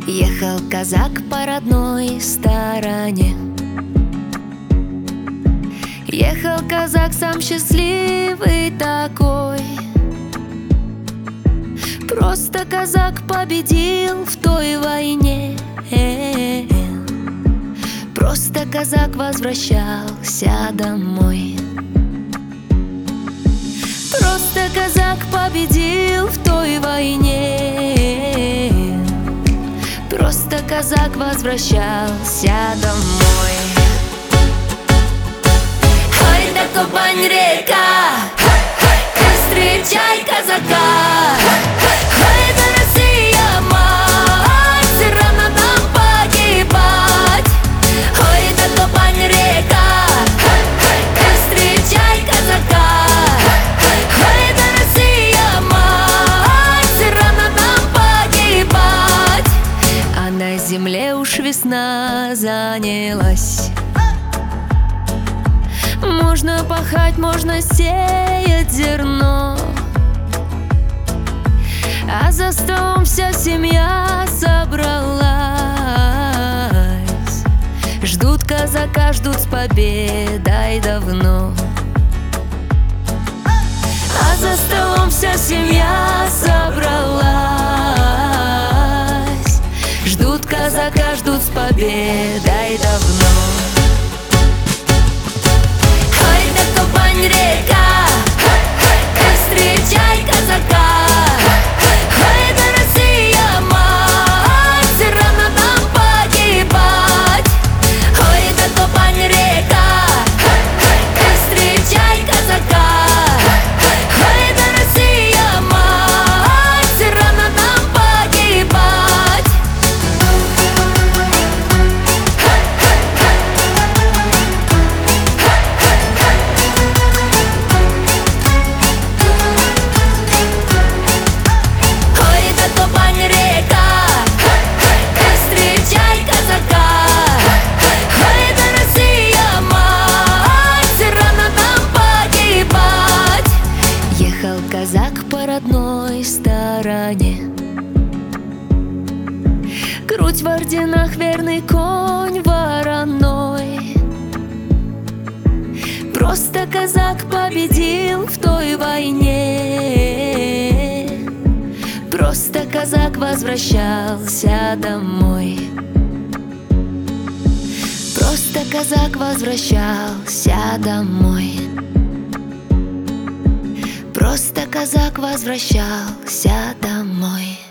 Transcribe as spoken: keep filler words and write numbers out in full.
Ехал казак по родной стороне. Ехал казак сам счастливый такой. Просто казак победил в той войне. Просто казак возвращался домой. Просто казак победил в той войне. Просто казак возвращался домой. Ой, да Кубань-река, встречай казака. Ой, да Россия, мать, рано нам погибать. Ой, да Кубань-река, встречай казака. Ой, да Россия, мать, рано нам погибать. А на земле уж весна занялась. Можно пахать, можно сеять зерно, а за столом вся семья собралась. Ждут казака, ждут с победой давно. А за столом вся семья собралась. Ждут казака, ждут с победой давно. Кубань-река, встречай казака. Ой, да Россия, мать, рано нам погибать. Ой, да Кубань-река, встречай казака. Ой, да Россия, мать, рано нам погибать. Казак по родной стороне. Грудь в орденах, верный конь вороной. Просто казак победил в той войне. Просто казак возвращался домой. Просто казак возвращался домой. Просто казак возвращался домой.